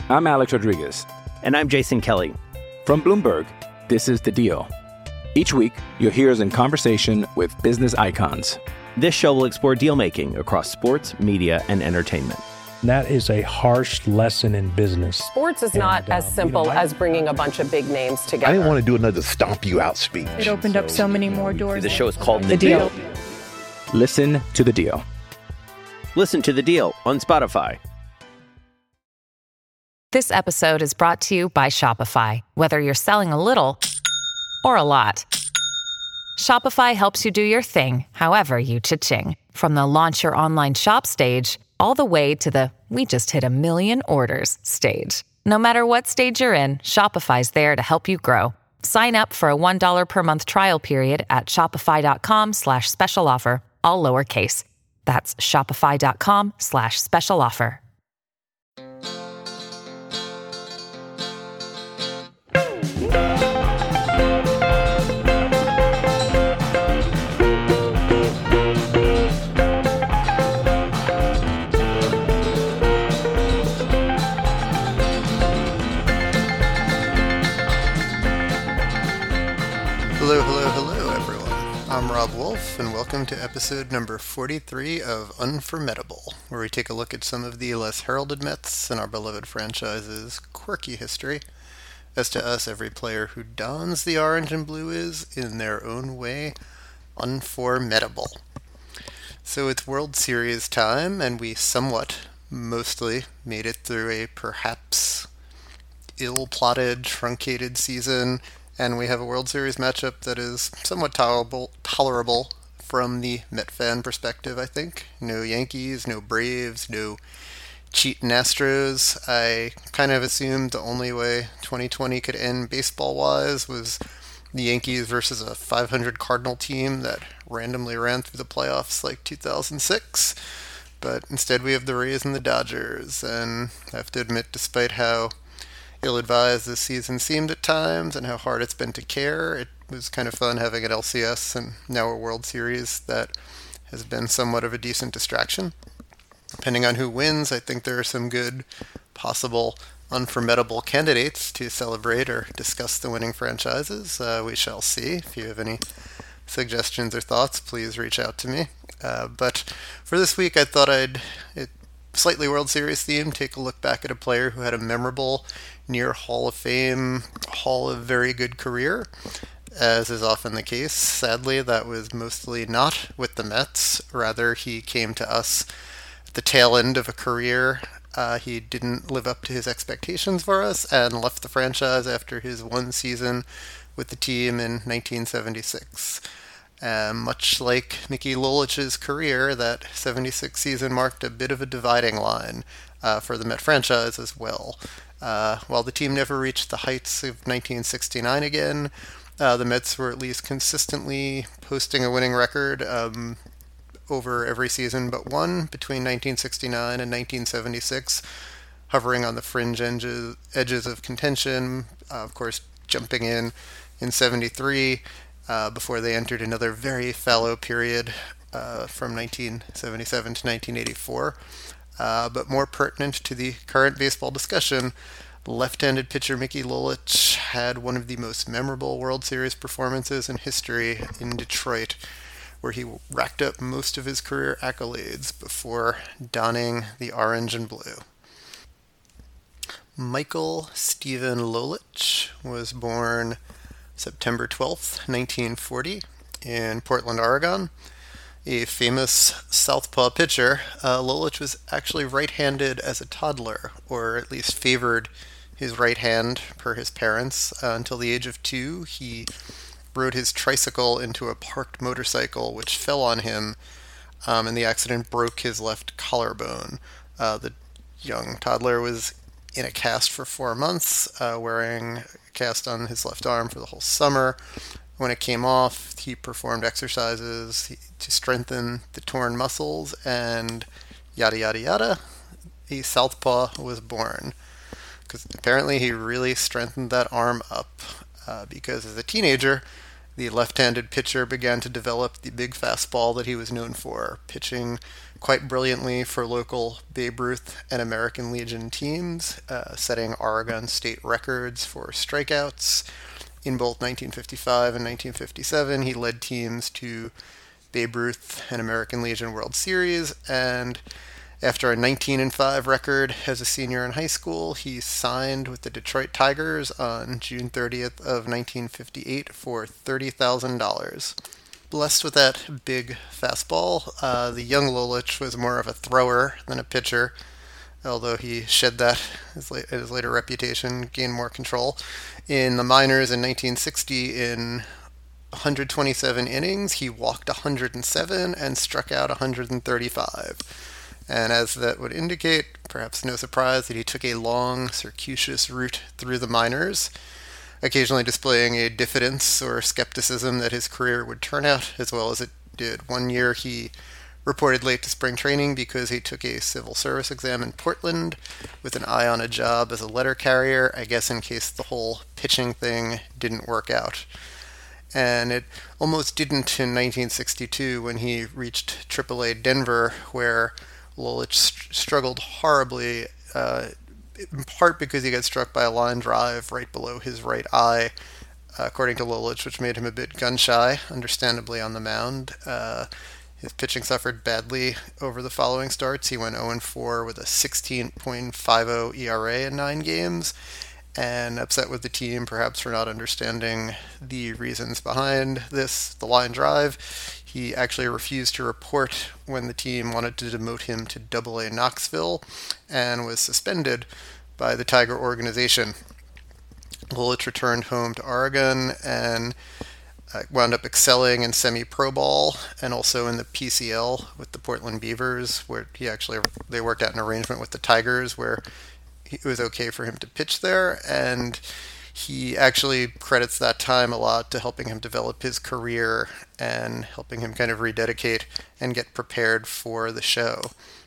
I'm Alex Rodriguez. And I'm Jason Kelly. From Bloomberg, this is The Deal. Each week, you'll hear us in conversation with business icons. This show will explore deal-making across sports, media, and entertainment. That is a harsh lesson in business. Sports is not as simple as bringing a bunch of big names together. I didn't want to do another stomp you out speech. It opened up so many more doors. The show is called The Deal. Listen to The Deal. Listen to The Deal on Spotify. This episode is brought to you by Shopify. Whether you're selling a little or a lot, Shopify helps you do your thing, however you cha-ching. From the launch your online shop stage, all the way to the we just hit 1 million orders stage. No matter what stage you're in, Shopify's there to help you grow. Sign up for a $1 per month trial period at shopify.com/special offer, all lowercase. That's shopify.com/special offer. Hello, everyone. I'm Rob Wolf, and welcome to episode number 43 of Unformidable, where we take a look at some of the less heralded Mets in our beloved franchise's quirky history. As to us, every player who dons the orange and blue is, in their own way, unformidable. So it's World Series time, and we mostly, made it through a perhaps ill-plotted, truncated season, and we have a World Series matchup that is somewhat tolerable from the Met fan perspective, I think. No Yankees, no Braves, no cheating Astros. I kind of assumed the only way 2020 could end baseball-wise was the Yankees versus a 500 Cardinal team that randomly ran through the playoffs like 2006. But instead we have the Rays and the Dodgers, and I have to admit, despite how ill-advised this season seemed at times and how hard it's been to care, it was kind of fun having an LCS and now a World Series that has been somewhat of a decent distraction. Depending on who wins, I think there are some good possible unformidable candidates to celebrate or discuss the winning franchises. We shall see. If you have any suggestions or thoughts, please reach out to me. But for this week, I thought slightly World Series themed, take a look back at a player who had a memorable near Hall of Fame, Hall of Very Good career. As is often the case, sadly, that was mostly not with the Mets. Rather, he came to us at the tail end of a career. He didn't live up to his expectations for us and left the franchise after his one season with the team in 1976. Much like Mickey Lolich's career, that 76 season marked a bit of a dividing line for the Met franchise as well. While the team never reached the heights of 1969 again, the Mets were at least consistently posting a winning record over every season but one between 1969 and 1976, hovering on the fringe edges of contention, of course jumping in 73 before they entered another very fallow period from 1977 to 1984. But more pertinent to the current baseball discussion, left-handed pitcher Mickey Lolich had one of the most memorable World Series performances in history in Detroit, where he racked up most of his career accolades before donning the orange and blue. Michael Stephen Lolich was born September 12th, 1940, in Portland, Oregon. A famous southpaw pitcher, Lolich was actually right-handed as a toddler, or at least favored his right hand per his parents. Until the age of 2, he rode his tricycle into a parked motorcycle, which fell on him, and the accident broke his left collarbone. The young toddler was in a cast for 4 months, wearing a cast on his left arm for the whole summer. When it came off, he performed exercises to strengthen the torn muscles, and yada yada yada, a southpaw was born. Because apparently he really strengthened that arm up, because as a teenager, the left-handed pitcher began to develop the big fastball that he was known for, pitching quite brilliantly for local Babe Ruth and American Legion teams, setting Oregon state records for strikeouts. In both 1955 and 1957, he led teams to Babe Ruth and American Legion World Series, and after a 19-5 record as a senior in high school, he signed with the Detroit Tigers on June 30th of 1958 for $30,000. Blessed with that big fastball, the young Lolich was more of a thrower than a pitcher, although he shed that his later reputation, gained more control. In the minors in 1960, in 127 innings, he walked 107 and struck out 135. And as that would indicate, perhaps no surprise that he took a long, circuitous route through the minors, occasionally displaying a diffidence or skepticism that his career would turn out as well as it did. One year he reported late to spring training because he took a civil service exam in Portland with an eye on a job as a letter carrier, I guess in case the whole pitching thing didn't work out. And it almost didn't in 1962 when he reached AAA Denver, where Lolich struggled horribly, in part because he got struck by a line drive right below his right eye, according to Lolich, which made him a bit gun-shy, understandably, on the mound. His pitching suffered badly over the following starts. He went 0-4 with a 16.50 ERA in 9 games, and upset with the team perhaps for not understanding the reasons behind this, the line drive. He actually refused to report when the team wanted to demote him to AA Knoxville and was suspended by the Tiger organization. Lolich returned home to Oregon and wound up excelling in semi-pro ball and also in the PCL with the Portland Beavers, where they worked out an arrangement with the Tigers where it was okay for him to pitch there, and he actually credits that time a lot to helping him develop his career and helping him kind of rededicate and get prepared for the show.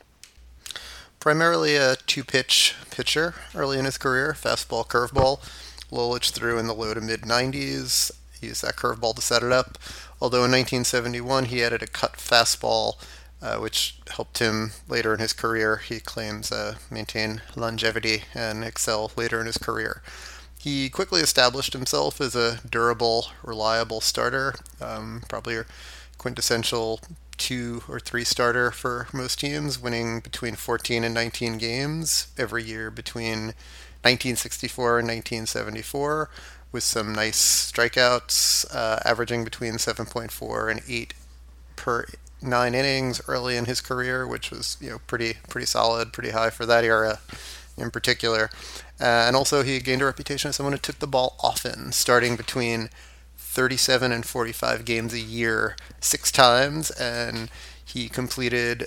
Primarily a two-pitch pitcher early in his career, fastball, curveball. Lolich threw in the low to mid-90s. He used that curveball to set it up, although in 1971 he added a cut fastball, which helped him later in his career. He claims maintain longevity and excel later in his career. He quickly established himself as a durable, reliable starter, probably a quintessential 2 or 3 starter for most teams, winning between 14 and 19 games every year between 1964 and 1974, with some nice strikeouts, averaging between 7.4 and 8 per 9 innings early in his career, which was pretty solid, pretty high for that era in particular. And also he gained a reputation as someone who took the ball often, starting between 37 and 45 games a year 6 times, and he completed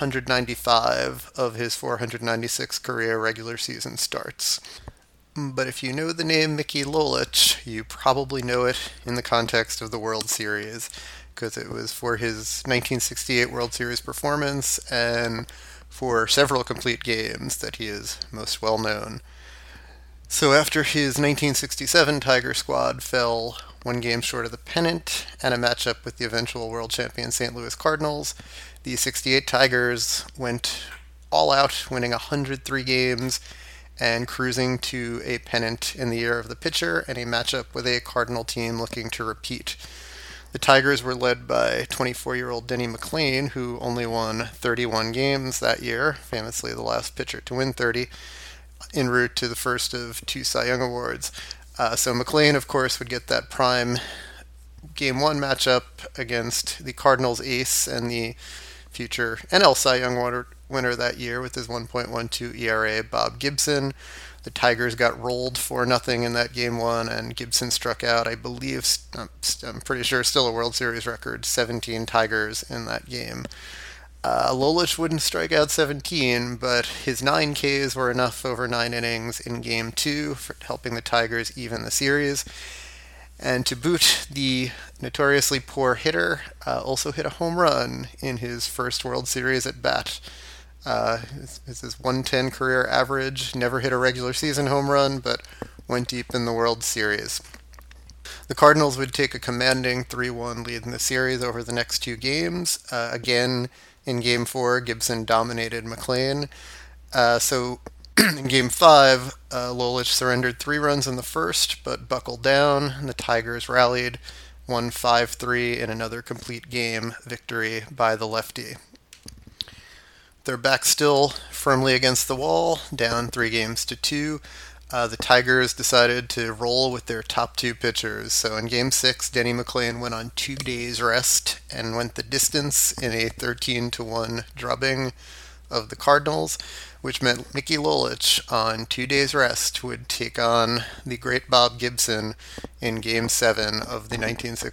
195 of his 496 career regular season starts. But if you know the name Mickey Lolich, you probably know it in the context of the World Series, because it was for his 1968 World Series performance and for several complete games that he is most well known. So after his 1967 Tiger squad fell 1 game short of the pennant and a matchup with the eventual world champion St. Louis Cardinals, the 68 Tigers went all out, winning 103 games and cruising to a pennant in the year of the pitcher and a matchup with a Cardinal team looking to repeat. The Tigers were led by 24-year-old Denny McLain, who only won 31 games that year, famously the last pitcher to win 30, en route to the first of 2 Cy Young Awards. So McLain, of course, would get that prime Game 1 matchup against the Cardinals ace and the future NL Cy Young winner that year with his 1.12 ERA, Bob Gibson. The Tigers got rolled 4-0 in that Game 1, and Gibson struck out, I believe, I'm pretty sure still a World Series record, 17 Tigers in that game. Lolich wouldn't strike out 17, but his 9 Ks were enough over 9 innings in Game 2 for helping the Tigers even the series. And to boot, the notoriously poor hitter also hit a home run in his first World Series at bat. It's his 110 career average, never hit a regular season home run, but went deep in the World Series. The Cardinals would take a commanding 3-1 lead in the series over the next 2 games. Again, In Game 4, Gibson dominated McLean. So in Game 5, Lolich surrendered 3 runs in the first, but buckled down, and the Tigers rallied, won 5-3 in another complete game victory by the lefty. They're back still firmly against the wall, down 3-2. The Tigers decided to roll with their top 2 pitchers. So in Game 6, Denny McLain went on 2 days rest and went the distance in a 13-1 drubbing of the Cardinals, which meant Mickey Lolich on 2 days rest would take on the great Bob Gibson in Game 7 of the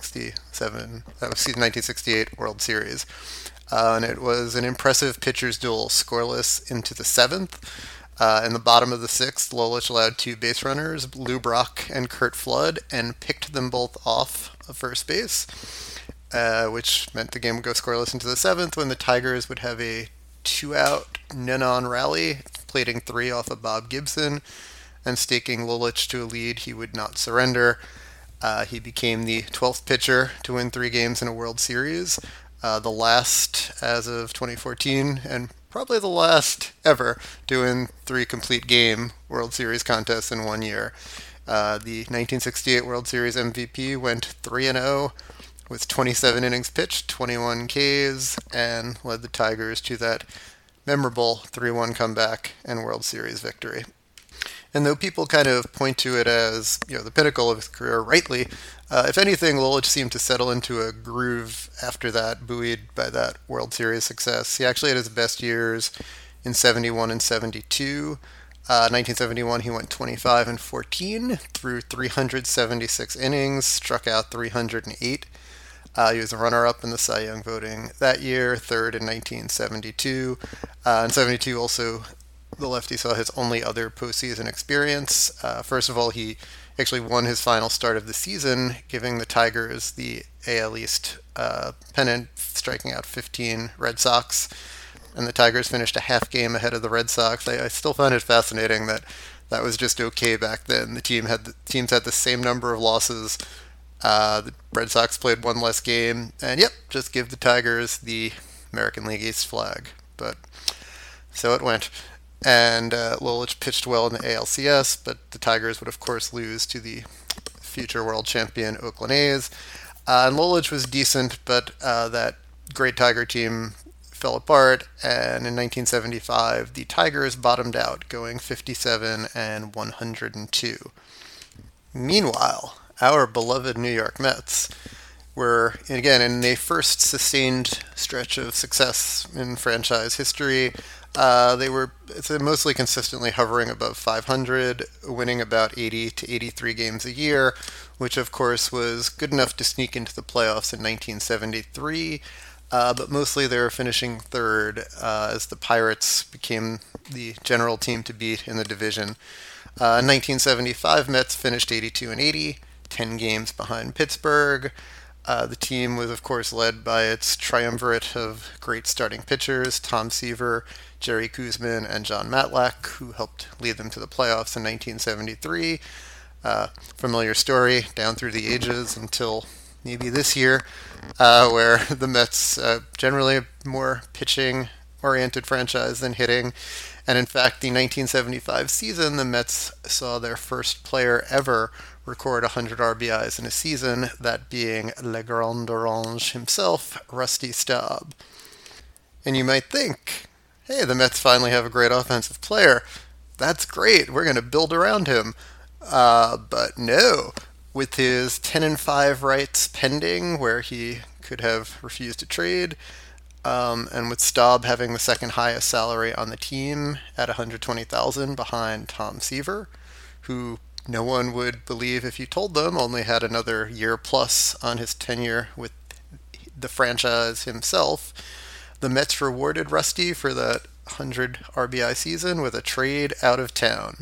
1968 World Series. And it was an impressive pitcher's duel, scoreless into the 7th. In the bottom of the 6th, Lolich allowed 2 base runners, Lou Brock and Curt Flood, and picked them both off of first base, which meant the game would go scoreless into the 7th when the Tigers would have a 2-out none-on rally, plating 3 off of Bob Gibson, and staking Lolich to a lead he would not surrender. He became the 12th pitcher to win 3 games in a World Series, the last as of 2014, and probably the last ever to win 3 complete game World Series contests in 1 year. The 1968 World Series MVP went 3-0 with 27 innings pitched, 21 Ks, and led the Tigers to that memorable 3-1 comeback and World Series victory. And though people kind of point to it as, the pinnacle of his career rightly, if anything, Lolich seemed to settle into a groove after that, buoyed by that World Series success. He actually had his best years in 71 and 72. 1971, he went 25-14 through 376 innings, struck out 308. He was a runner-up in the Cy Young voting that year, third in 1972. In 72 also, the lefty saw his only other postseason experience. First of all, he actually won his final start of the season, giving the Tigers the AL East pennant, striking out 15 Red Sox. And the Tigers finished a half game ahead of the Red Sox. I still find it fascinating that that was just okay back then. The teams had the same number of losses. The Red Sox played 1 less game, and just give the Tigers the American League East flag. But so it went. And Lolich pitched well in the ALCS, but the Tigers would of course lose to the future world champion Oakland A's. And Lolich was decent, but that great Tiger team fell apart, and in 1975 the Tigers bottomed out, going 57-102. Meanwhile, our beloved New York Mets were, again, in a first sustained stretch of success in franchise history. They were mostly consistently hovering above 500, winning about 80 to 83 games a year, which of course was good enough to sneak into the playoffs in 1973, but mostly they were finishing third as the Pirates became the general team to beat in the division. In 1975, Mets finished 82-80, 10 games behind Pittsburgh. The team was, of course, led by its triumvirate of great starting pitchers, Tom Seaver, Jerry Koosman, and John Matlack, who helped lead them to the playoffs in 1973. Familiar story, down through the ages until maybe this year, where the Mets, generally a more pitching-oriented franchise than hitting. And in fact, the 1975 season, the Mets saw their first player ever record 100 RBIs in a season, that being Le Grand Orange himself, Rusty Staub. And you might think, hey, the Mets finally have a great offensive player. That's great. We're going to build around him. But no. With his 10-5 rights pending, where he could have refused to trade, and with Staub having the second highest salary on the team at $120,000 behind Tom Seaver, who no one would believe if you told them only had another year plus on his tenure with the franchise himself, the Mets rewarded Rusty for that 100 RBI season with a trade out of town.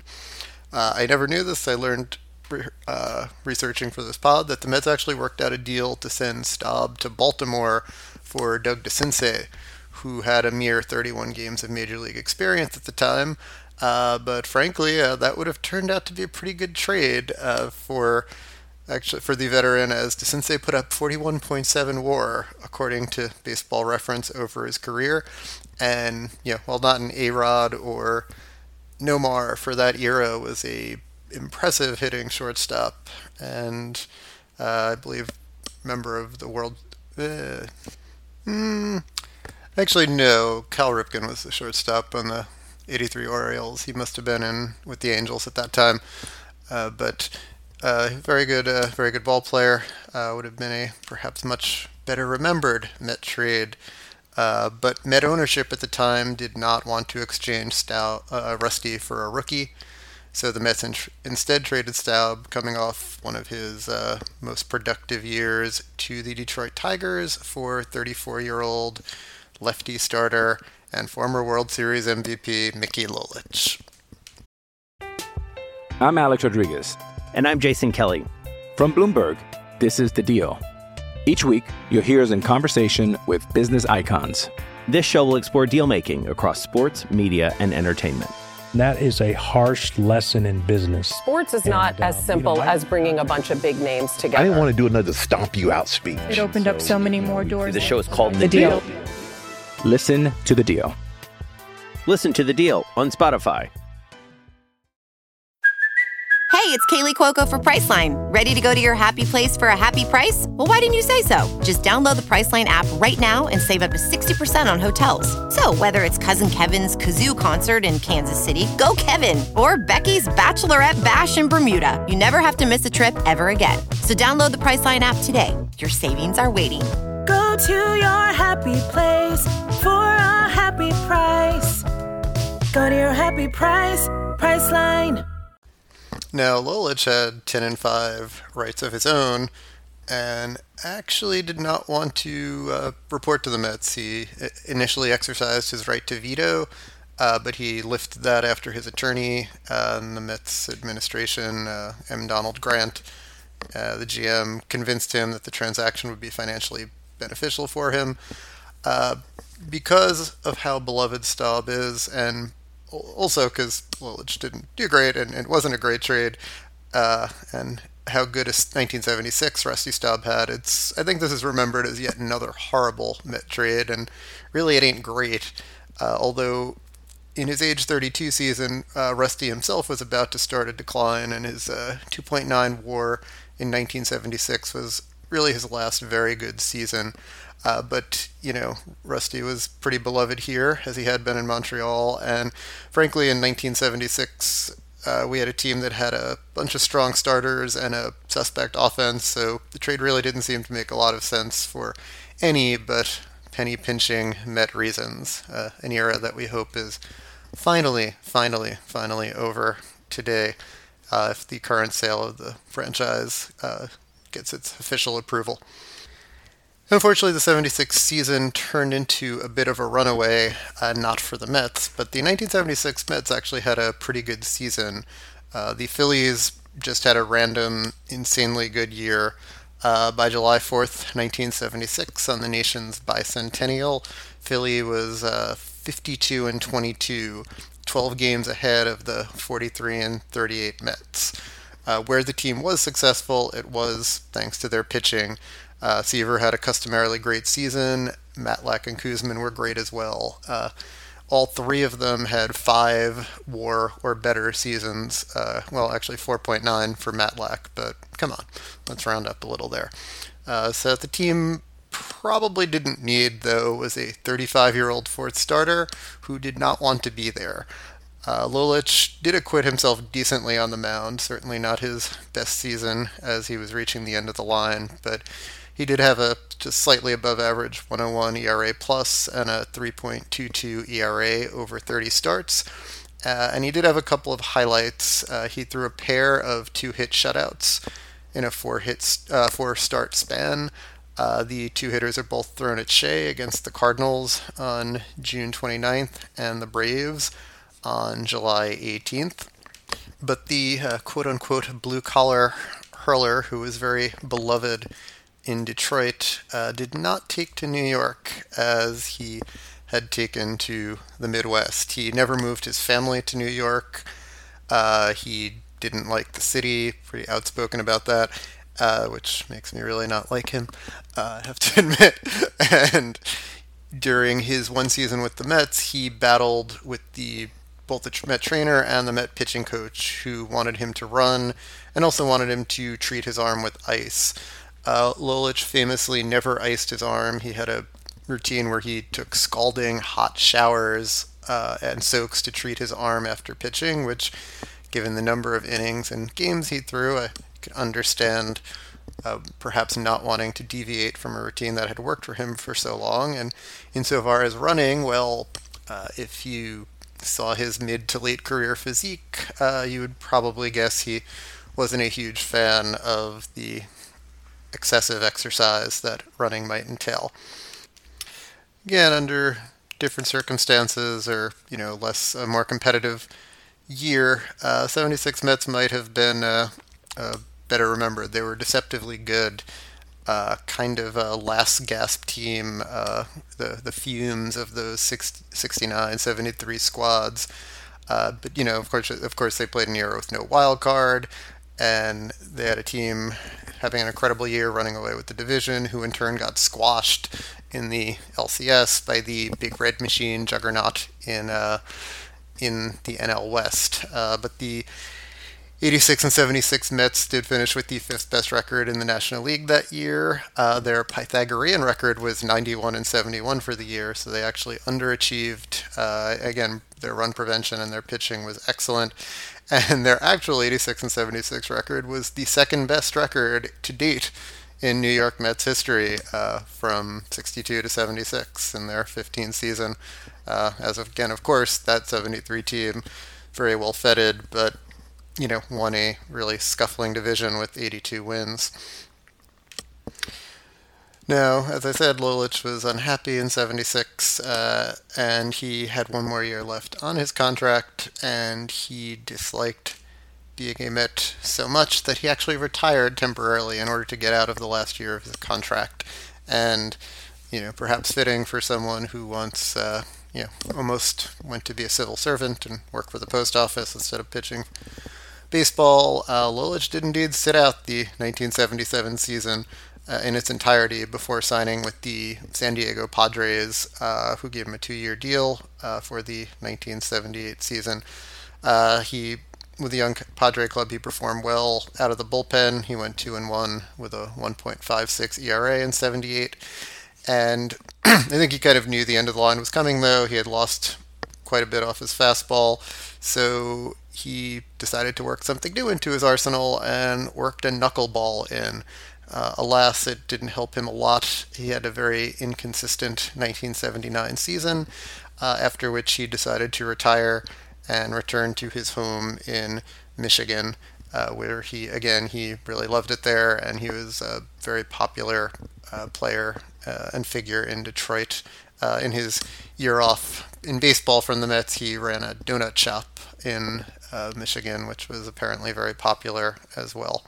I never knew this. I learned researching for this pod that the Mets actually worked out a deal to send Staub to Baltimore for Doug DeCinces, who had a mere 31 games of Major League experience at the time. But frankly, that would have turned out to be a pretty good trade for actually for the veteran, as since they put up 41.7 WAR according to Baseball Reference over his career, and while not an A-Rod or Nomar for that era, was a impressive hitting shortstop, and I believe member of the world. Actually, no. Cal Ripken was the shortstop on the '83 Orioles. He must have been in with the Angels at that time, but very good ball player. Would have been a perhaps much better remembered Met trade. But Met ownership at the time did not want to exchange Rusty for a rookie, so the Mets instead traded Staub, coming off one of his most productive years, to the Detroit Tigers for 34-year-old lefty starter and former World Series MVP Mickey Lolich. I'm Alex Rodriguez. And I'm Jason Kelly. From Bloomberg, this is The Deal. Each week, you'll hear us in conversation with business icons. This show will explore deal-making across sports, media, and entertainment. That is a harsh lesson in business. Sports is not as simple as bringing a bunch of big names together. I didn't want to do another stomp you out speech. It opened up so many more doors. The show is called The Deal. Listen to The Deal. Listen to The Deal on Spotify. Hey, it's Kaylee Cuoco for Priceline. Ready to go to your happy place for a happy price? Well, why didn't you say so? Just download the Priceline app right now and save up to 60% on hotels. So whether it's Cousin Kevin's Kazoo Concert in Kansas City, go Kevin, or Becky's Bachelorette Bash in Bermuda, you never have to miss a trip ever again. So download the Priceline app today. Your savings are waiting. Go to your happy place for a happy price. Go to your happy price, Priceline. Now, Lolich had 10-5 rights of his own, and actually did not want to report to the Mets. He initially exercised his right to veto, but he lifted that after his attorney in the Mets administration, M. Donald Grant, the GM, convinced him that the transaction would be financially beneficial for him. Because of how beloved Staub is, and also because Lolich didn't do great, and it wasn't a great trade, and how good a 1976 Rusty Staub had, I think this is remembered as yet another horrible Met trade, and really it ain't great. Although in his age 32 season, Rusty himself was about to start a decline, and his 2.9 WAR in 1976 was really his last very good season. But, Rusty was pretty beloved here, as he had been in Montreal, and frankly, in 1976, we had a team that had a bunch of strong starters and a suspect offense, so the trade really didn't seem to make a lot of sense for any but penny-pinching Met reasons, an era that we hope is finally over today, if the current sale of the franchise gets its official approval. Unfortunately, the 76 season turned into a bit of a runaway, not for the Mets, but the 1976 Mets actually had a pretty good season. The Phillies just had a random, insanely good year. By July 4th, 1976, on the nation's bicentennial, Philly was 52-22, 12 games ahead of the 43-38 Mets. Where the team was successful, it was thanks to their pitching. Seaver had a customarily great season. Matlack and Koosman were great as well. All three of them had 5 WAR or better seasons. Well, actually 4.9 for Matlack, but come on, let's round up a little there. So the team probably didn't need, though, was a 35-year-old fourth starter who did not want to be there. Lolich did acquit himself decently on the mound, certainly not his best season as he was reaching the end of the line, but he did have a just slightly above average 101 ERA plus and a 3.22 ERA over 30 starts. And he did have a couple of highlights. He threw a pair of 2-hit shutouts in a 4-start span. The 2 hitters are both thrown at Shea against the Cardinals on June 29th and the Braves on July 18th. But the quote-unquote blue-collar hurler, who was very beloved in Detroit, did not take to New York as he had taken to the Midwest. He never moved his family to New York. He didn't like the city, pretty outspoken about that. which makes me really not like him, I have to admit. And during his one season with the Mets, he battled with both the Met trainer and the Met pitching coach, who wanted him to run and also wanted him to treat his arm with ice. Lolich famously never iced his arm. He had a routine where he took scalding hot showers and soaks to treat his arm after pitching, which, given the number of innings and games he threw, I could understand perhaps not wanting to deviate from a routine that had worked for him for so long. And insofar as running, well, if you saw his mid to late career physique, you would probably guess he wasn't a huge fan of the excessive exercise that running might entail. Again, under different circumstances, or a more competitive year, 76 Mets might have been better remembered. They were deceptively good, kind of a last gasp team, the fumes of those 69, 73 squads. But of course, they played an era with no wild card, and they had a team having an incredible year, running away with the division, who in turn got squashed in the LCS by the Big Red Machine juggernaut in the NL West. But the 86 and 76 Mets did finish with the fifth best record in the National League that year. Their Pythagorean record was 91 and 71 for the year, so they actually underachieved. Again, their run prevention and their pitching was excellent. And their actual 86 and 76 record was the second best record to date in New York Mets history, from 62 to 76 in their 15th season. Of course, that 73 team, very well feted, but won a really scuffling division with 82 wins. Now, as I said, Lolich was unhappy in 76, and he had one more year left on his contract, and he disliked being a Met so much that he actually retired temporarily in order to get out of the last year of his contract. And, perhaps fitting for someone who once, almost went to be a civil servant and work for the post office instead of pitching baseball, Lolich did indeed sit out the 1977 season in its entirety before signing with the San Diego Padres, who gave him a 2-year deal for the 1978 season. With the young Padre club, he performed well out of the bullpen. He went 2-1 with a 1.56 ERA in 78. And I think he kind of knew the end of the line was coming, though. He had lost quite a bit off his fastball, so he decided to work something new into his arsenal and worked a knuckleball in. Alas, it didn't help him a lot. He had a very inconsistent 1979 season, after which he decided to retire and return to his home in Michigan, where he really loved it there, and he was a very popular player and figure in Detroit. In his year off in baseball from the Mets, he ran a donut shop in Michigan, which was apparently very popular as well.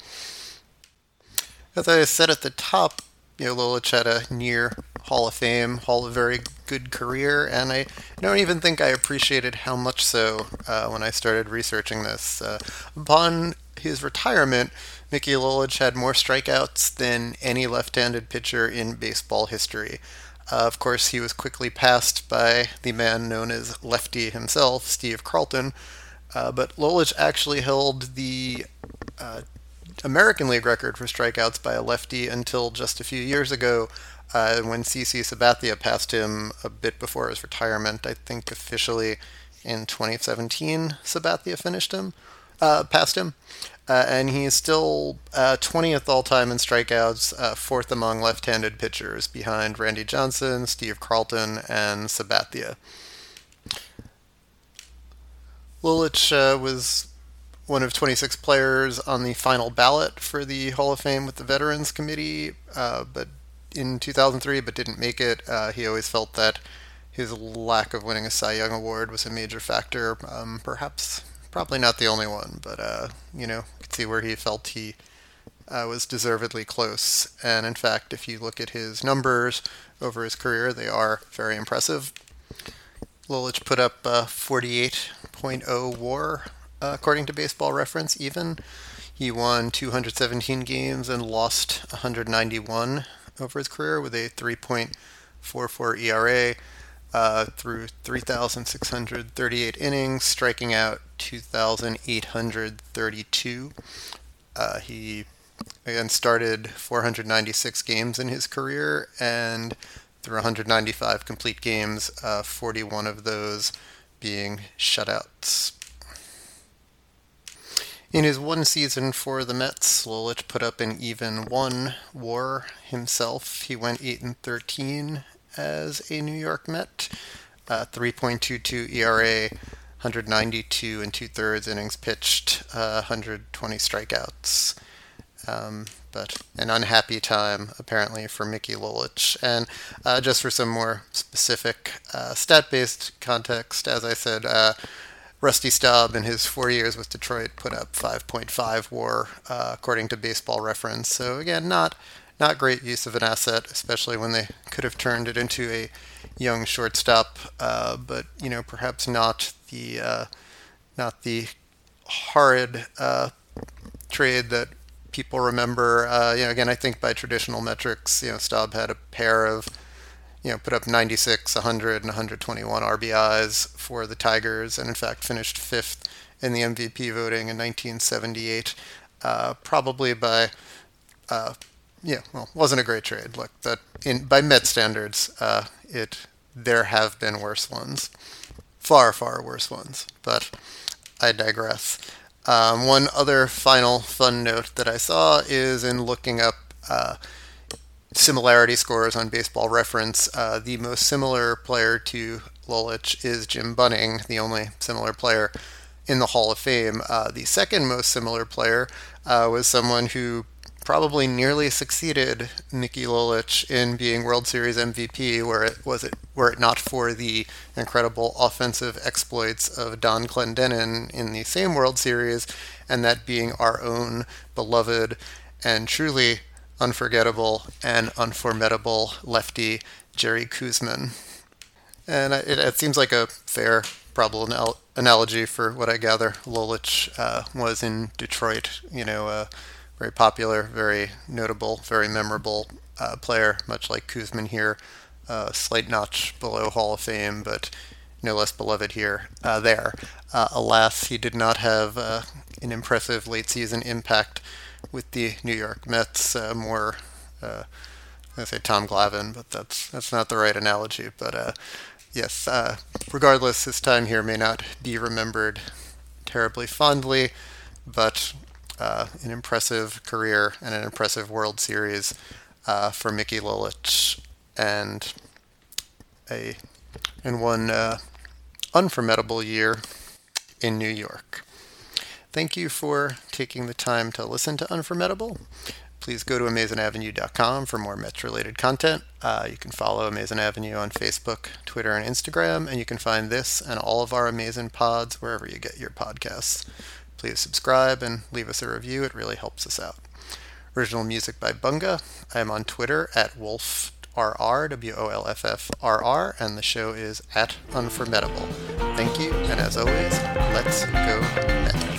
As I said at the top, Lolich had a near Hall of Fame, very good career, and I don't even think I appreciated how much so when I started researching this. Upon his retirement, Mickey Lolich had more strikeouts than any left-handed pitcher in baseball history. Of course, he was quickly passed by the man known as Lefty himself, Steve Carlton, but Lolich actually held the American League record for strikeouts by a lefty until just a few years ago, when CC Sabathia passed him a bit before his retirement. I think officially in 2017, Sabathia passed him. And he is still 20th all-time in strikeouts, fourth among left-handed pitchers, behind Randy Johnson, Steve Carlton, and Sabathia. Lolich was one of 26 players on the final ballot for the Hall of Fame with the Veterans Committee, but in 2003, but didn't make it. He always felt that his lack of winning a Cy Young Award was a major factor. Probably not the only one, but could see where he felt he was deservedly close. And in fact, if you look at his numbers over his career, they are very impressive. Lolich put up 48.0 WAR. According to Baseball Reference, even. He won 217 games and lost 191 over his career with a 3.44 ERA through 3,638 innings, striking out 2,832. He again started 496 games in his career, and through 195 complete games, 41 of those being shutouts. In his one season for the Mets, Lolich put up an even 1 WAR himself. He went 8-13 as a New York Met, 3.22 ERA, 192 2/3 innings pitched, 120 strikeouts. But an unhappy time, apparently, for Mickey Lolich. And just for some more specific stat-based context, as I said, Rusty Staub, in his 4 years with Detroit, put up 5.5 WAR, according to Baseball Reference. So again, not great use of an asset, especially when they could have turned it into a young shortstop. But perhaps not the horrid trade that people remember. Again, I think by traditional metrics, Staub had a pair of, put up 96, 100, and 121 RBIs for the Tigers, and in fact finished 5th in the MVP voting in 1978. Probably by, wasn't a great trade. Look, by Met standards, there have been worse ones, far, far worse ones. But I digress. One other final fun note that I saw is in looking up similarity scores on Baseball Reference. The most similar player to Lolich is Jim Bunning, the only similar player in the Hall of Fame. The second most similar player was someone who probably nearly succeeded Mickey Lolich in being World Series MVP, were it not for the incredible offensive exploits of Don Clendenin in the same World Series, and that being our own beloved and truly unforgettable and unformidable lefty Jerry Koosman. And it seems like a fair, probable analogy for what I gather Lolich was in Detroit. Very popular, very notable, very memorable player, much like Koosman here. Slight notch below Hall of Fame, but no less beloved there. Alas, he did not have an impressive late season impact with the New York Mets. I say Tom Glavine, but that's not the right analogy. But yes, regardless, his time here may not be remembered terribly fondly, but an impressive career and an impressive World Series for Mickey Lolich, and one unforgettable year in New York. Thank you for taking the time to listen to Unforgettable. Please go to AmazingAvenue.com for more Mets-related content. You can follow Amazing Avenue on Facebook, Twitter, and Instagram, and you can find this and all of our amazing pods wherever you get your podcasts. Please subscribe and leave us a review. It really helps us out. Original music by Bunga. I am on Twitter at WolffRR, WOLFFRR, and the show is at Unforgettable. Thank you, and as always, let's go Mets.